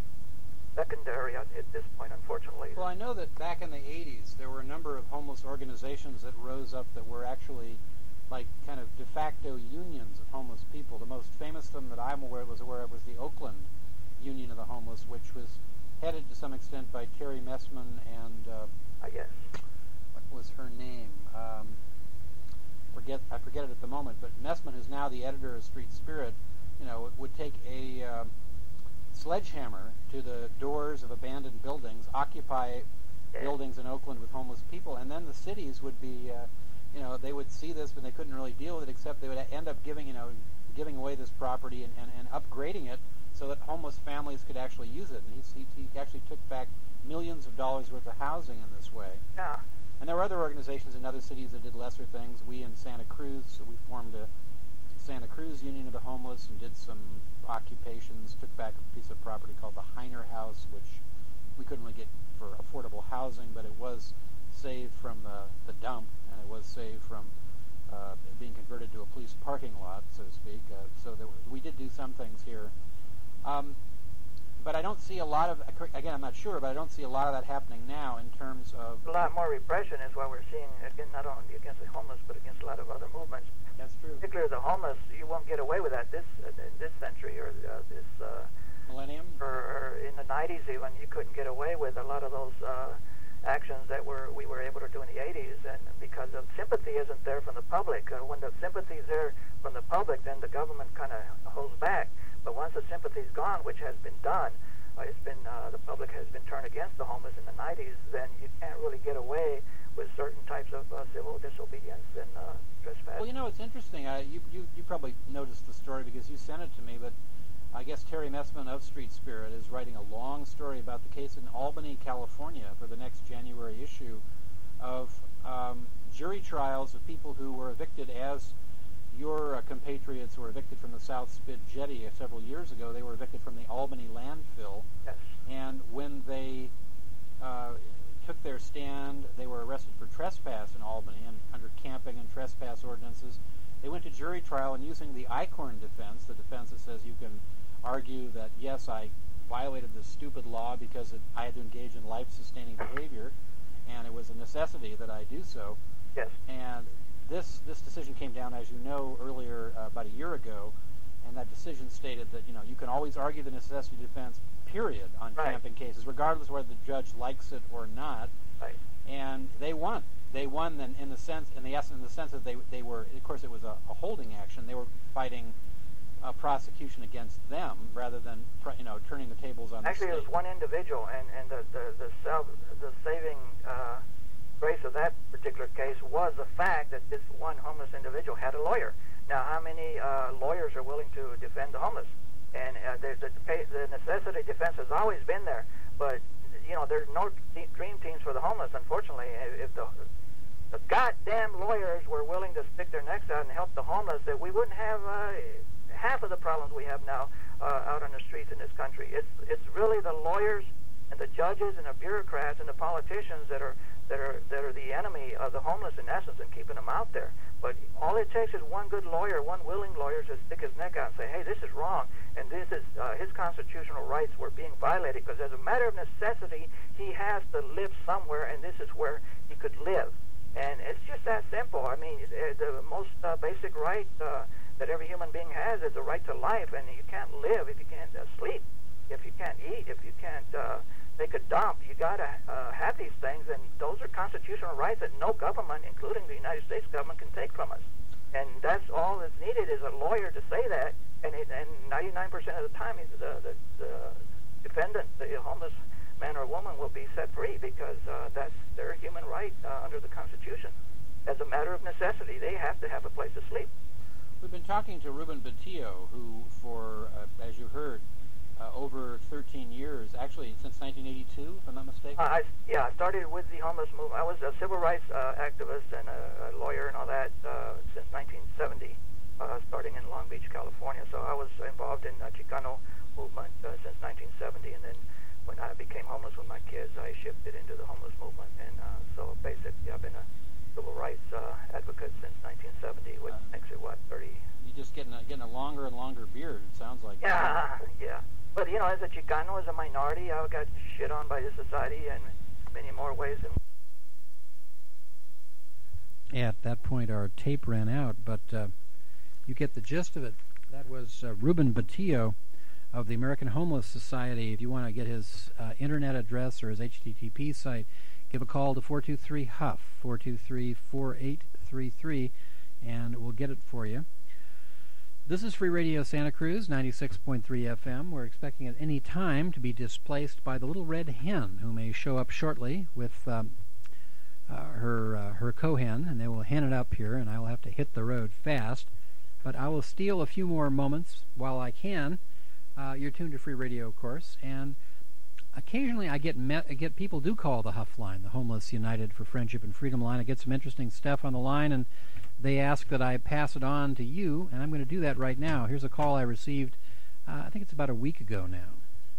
secondary at this point, unfortunately. Well, I know that back in the 80s, there were a number of homeless organizations that rose up that were actually like kind of de facto unions of homeless people. The most famous of them that I was aware of was the Oakland Union of the Homeless, which was headed to some extent by Carrie Messman and yes. What was her name? I forget it at the moment. But Messman, who's now the editor of Street Spirit, would take a sledgehammer to the doors of abandoned buildings, occupy buildings in Oakland with homeless people, and then the cities would be, they would see this, but they couldn't really deal with it, except they would end up giving away this property and upgrading it so that homeless families could actually use it. And he actually took back millions of dollars worth of housing in this way. Yeah. And there were other organizations in other cities that did lesser things. We in Santa Cruz, we formed a Santa Cruz Union of the Homeless and did some occupations, took back a piece of property called the Heiner House, which we couldn't really get for affordable housing, but it was saved from the dump, and it was saved from being converted to a police parking lot, so to speak. So we did do some things here. But I don't see a lot of, again, I'm not sure, but I don't see a lot of that happening now in terms of... A lot more repression is what we're seeing, again, not only against the homeless, but against a lot of other movements. That's true. Particularly the homeless, you won't get away with that in this century or this... millennium? Or in the 90s even, you couldn't get away with a lot of those actions that we were able to do in the 80s, and because of sympathy isn't there from the public. When the sympathy is there from the public, then the government kind of holds back. But once the sympathy's gone, which has been done, it's been the public has been turned against the homeless in the 90s, then you can't really get away with certain types of civil disobedience and trespass. Well, it's interesting. You probably noticed the story because you sent it to me, but I guess Terry Messman of Street Spirit is writing a long story about the case in Albany, California for the next January issue of jury trials of people who were evicted as your compatriots were evicted from the South Spit Jetty several years ago. They were evicted from the Albany landfill. Yes. And when they took their stand, they were arrested for trespass in Albany and under camping and trespass ordinances. They went to jury trial, and using the Eichhorn defense, the defense that says you can argue that, yes, I violated this stupid law because I had to engage in life-sustaining behavior, and it was a necessity that I do so. Yes. And this decision came down, as you know, earlier about a year ago, and that decision stated that you can always argue the necessity defense, period, on camping cases, regardless of whether the judge likes it or not. Right. And they won. They won then in the sense that they were, of course, it was a holding action. They were fighting a prosecution against them rather than turning the tables on. Actually, the state. It was one individual, and the saving grace of that particular case was the fact that this one homeless individual had a lawyer. Now, how many lawyers are willing to defend the homeless? And the necessity defense has always been there, but there's no dream teams for the homeless. Unfortunately, if the goddamn lawyers were willing to stick their necks out and help the homeless, that we wouldn't have half of the problems we have now out on the streets in this country. It's really the lawyers and the judges and the bureaucrats and the politicians that are the enemy of the homeless in essence and keeping them out there. But all it takes is one good lawyer, one willing lawyer to stick his neck out and say, hey, this is wrong, and this is his constitutional rights were being violated, because as a matter of necessity, he has to live somewhere, and this is where he could live. And it's just that simple. I mean, the most basic right that every human being has is the right to life, and you can't live if you can't sleep, if you can't eat, if you can't take a dump. You got to have these things, and those are constitutional rights that no government, including the United States government, can take from us. And that's all that's needed is a lawyer to say that, and 99% of the time, the defendant, the homeless man or woman, will be set free because that's their human right under the Constitution. As a matter of necessity, they have to have a place to sleep. We've been talking to Ruben Batillo, who, for as you heard, over 13 years, actually since 1982, if I'm not mistaken. I started with the homeless movement. I was a civil rights activist and a lawyer and all that since 1970, starting in Long Beach, California. So I was involved in the Chicano movement since 1970, and then when I became homeless with my kids, I shifted into the homeless movement. And so basically, I've been a civil rights advocate since 1970, which makes it, 30? You're just getting a longer and longer beard, it sounds like. Yeah. But, as a Chicano, as a minority, I got shit on by the society in many more ways than... At that point, our tape ran out, but you get the gist of it. That was Ruben Batillo of the American Homeless Society. If you want to get his internet address or his HTTP site, give a call to 423-HUFF, 423-4833, and we'll get it for you. This is Free Radio Santa Cruz, 96.3 FM. We're expecting at any time to be displaced by the Little Red Hen, who may show up shortly with her co-hen, and they will hen it up here, and I will have to hit the road fast. But I will steal a few more moments while I can. You're tuned to Free Radio, of course, and occasionally I get people do call the Huff line, the Homeless United for Friendship and Freedom line. I get some interesting stuff on the line, and they ask that I pass it on to you, and I'm going to do that right now. Here's a call I received, I think it's about a week ago now.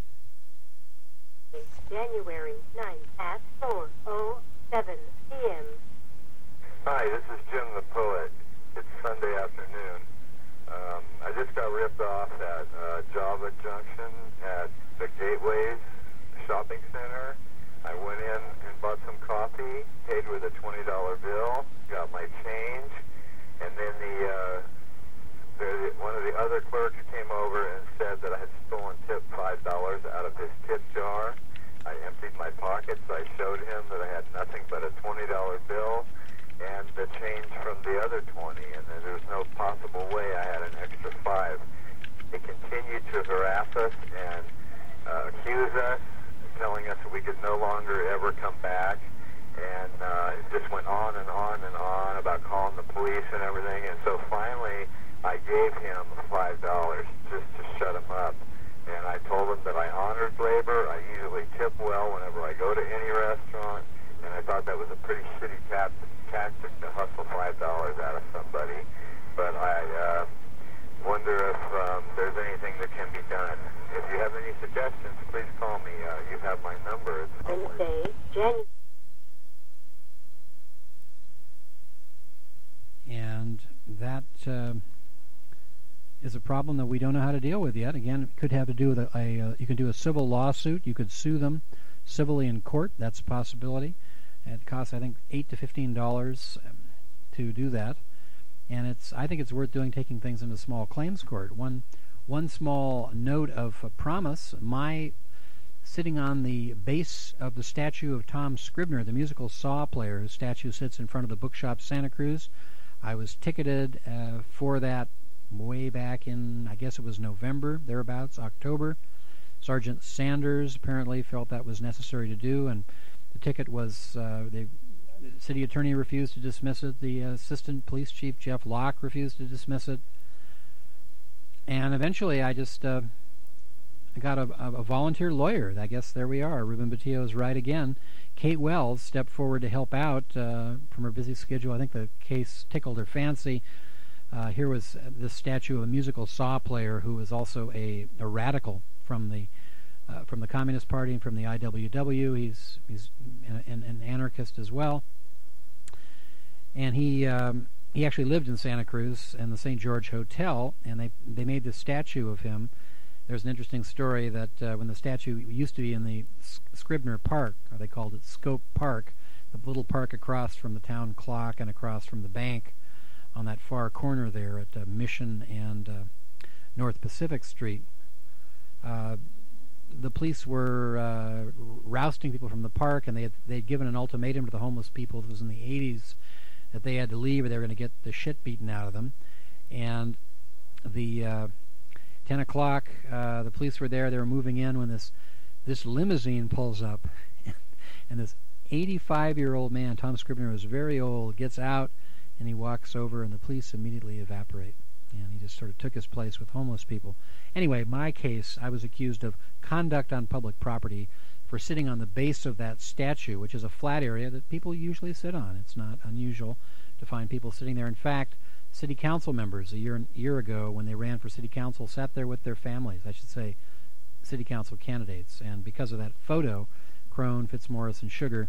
January 9th at 4:07 p.m. Hi, this is Jim the Poet. It's Sunday afternoon. I just got ripped off at Java Junction at the Gateways Shopping Center. I went in and bought some coffee, paid with a $20 bill, got my change, and then one of the other clerks came over and said that I had stolen $5 out of his tip jar. I emptied my pockets. I showed him that I had nothing but a $20 bill and the change from the other 20, and then there was no possible way I had an extra $5. They continued to harass us, and accuse us, telling us that we could no longer ever come back. And it just went on and on and on about calling the police and everything. And so finally, I gave him $5 just to shut him up. And I told him that I honored labor. I usually tip well whenever I go to any restaurant. And I thought that was a pretty shitty tactic to hustle $5 out of somebody. But I wonder if there's anything that can be done. If you have any suggestions, please call me. You have my number. Wednesday, January. And that is a problem that we don't know how to deal with yet. Again, it could have to do with you can do a civil lawsuit. You could sue them civilly in court. That's a possibility. It costs, I think, $8 to $15 to do that. And I think it's worth doing, taking things into small claims court. One small note of promise: my sitting on the base of the statue of Tom Scribner, the musical saw player, whose statue sits in front of the bookshop Santa Cruz. I was ticketed for that way back in, I guess it was November, thereabouts, October. Sergeant Sanders apparently felt that was necessary to do, and the ticket was, the city attorney refused to dismiss it. The assistant police chief, Jeff Locke, refused to dismiss it. And eventually I just got a volunteer lawyer. I guess there we are. Ruben Batillo is right again. Kate Wells stepped forward to help out from her busy schedule. I think the case tickled her fancy. Here was this statue of a musical saw player who was also a radical from the Communist Party and from the IWW. He's an anarchist as well. And he actually lived in Santa Cruz in the St. George Hotel, and they made this statue of him. There's an interesting story that when the statue used to be in the Scribner Park, or they called it Scope Park, the little park across from the town clock and across from the bank on that far corner there at Mission and North Pacific Street, the police were rousting people from the park, and they'd given an ultimatum to the homeless people. It was in the 80s that they had to leave or they were going to get the shit beaten out of them. And the 10 o'clock, the police were there. They were moving in when this limousine pulls up, and this 85-year-old man, Tom Scribner, was very old, gets out, and he walks over, and the police immediately evaporate. And he just sort of took his place with homeless people. Anyway, my case, I was accused of conduct on public property for sitting on the base of that statue, which is a flat area that people usually sit on. It's not unusual to find people sitting there. In fact, city council members a year ago, when they ran for city council, sat there with their families. I should say city council candidates. And because of that photo, Crone, Fitzmaurice, and Sugar,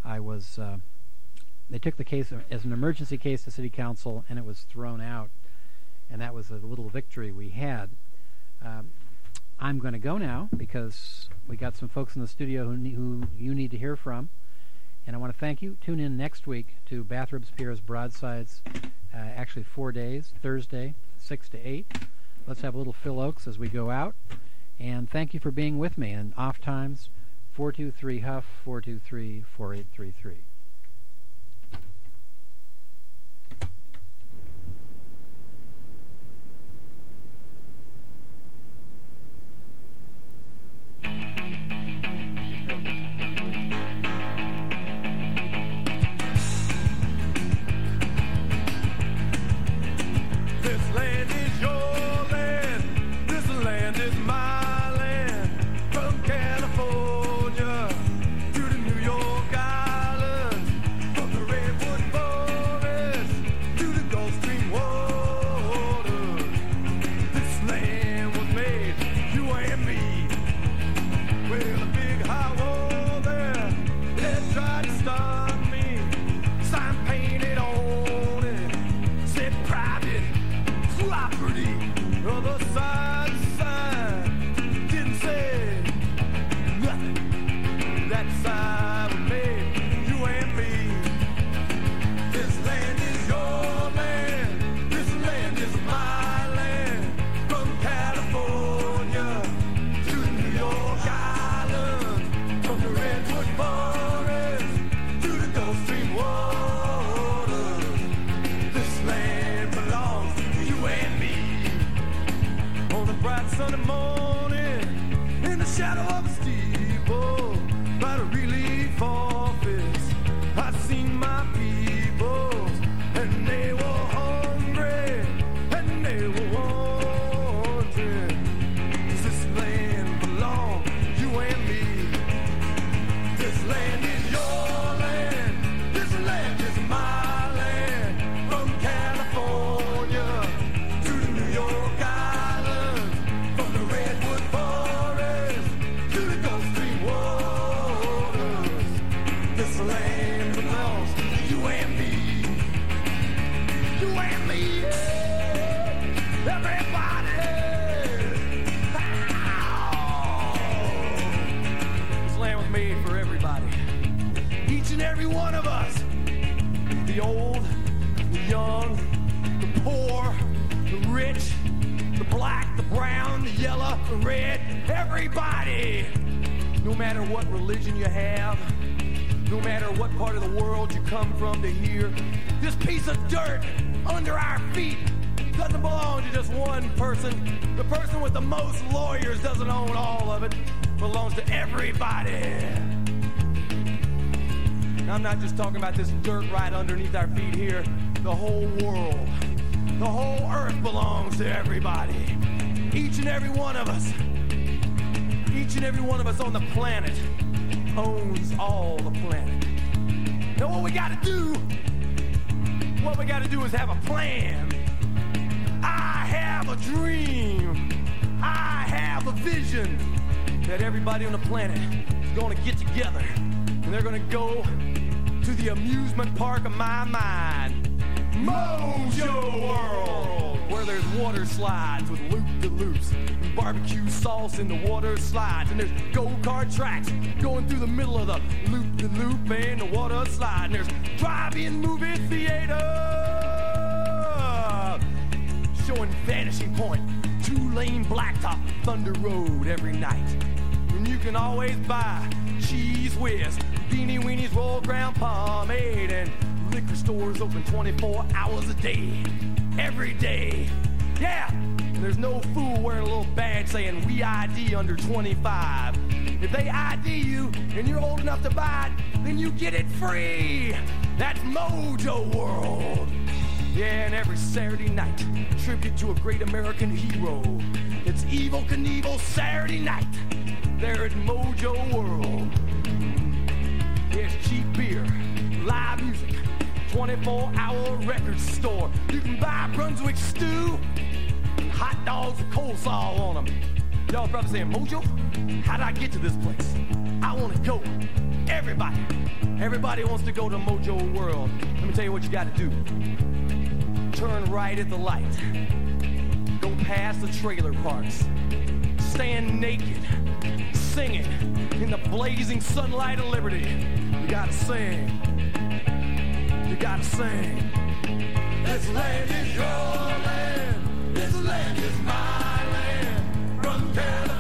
they took the case as an emergency case to city council, and it was thrown out. And that was a little victory we had. I'm going to go now because we got some folks in the studio who you need to hear from. And I want to thank you. Tune in next week to Bathrobes Pierre's Broadsides, actually 4 days, Thursday, 6 to 8. Let's have a little Phil Oakes as we go out. And thank you for being with me. And off times, 423-HUFF, 423-4833. California to the New York Island. made for everybody. Each and every one of us. The old, the young, the poor, the rich, the black, the brown, the yellow, the red, everybody. No matter what religion you have, no matter what part of the world you come from to here, this piece of dirt under our feet doesn't belong to just one person. The person with the most lawyers doesn't own all of it. It belongs to everybody. Now, I'm not just talking about this dirt right underneath our feet here. The whole world, the whole earth belongs to everybody. Each and every one of us, each and every one of us on the planet owns all the planet. Now what we gotta do is have a plan. I have a dream. I have a vision that everybody on the planet is gonna get together and they're gonna go to the amusement park of my mind, Mojo World, where there's water slides with loop-de-loops and barbecue sauce in the water slides, and there's go-kart tracks going through the middle of the loop-de-loop and the water slide, and there's drive-in movie theater showing Vanishing Point, 2-lane blacktop Thunder Road every night, and you can always buy Cheese Whiz, Beanie Weenies, Royal Ground Pomade, and liquor stores open 24 hours a day, every day. Yeah, and there's no fool wearing a little badge saying we ID under 25. If they ID you and you're old enough to buy it, then you get it free. That's Mojo World. Yeah, and every Saturday night, tribute to a great American hero. It's Evel Knievel Saturday night there at Mojo World. There's cheap beer, live music, 24-hour record store. You can buy Brunswick stew, and hot dogs with coleslaw on them. Y'all probably saying, Mojo, how'd I get to this place? I want to go. Everybody wants to go to Mojo World. Let me tell you what you got to do. Turn right at the light. Go past the trailer parks. Stand naked, singing in the blazing sunlight of liberty. You gotta sing. You gotta sing. This land is your land. This land is my land. From California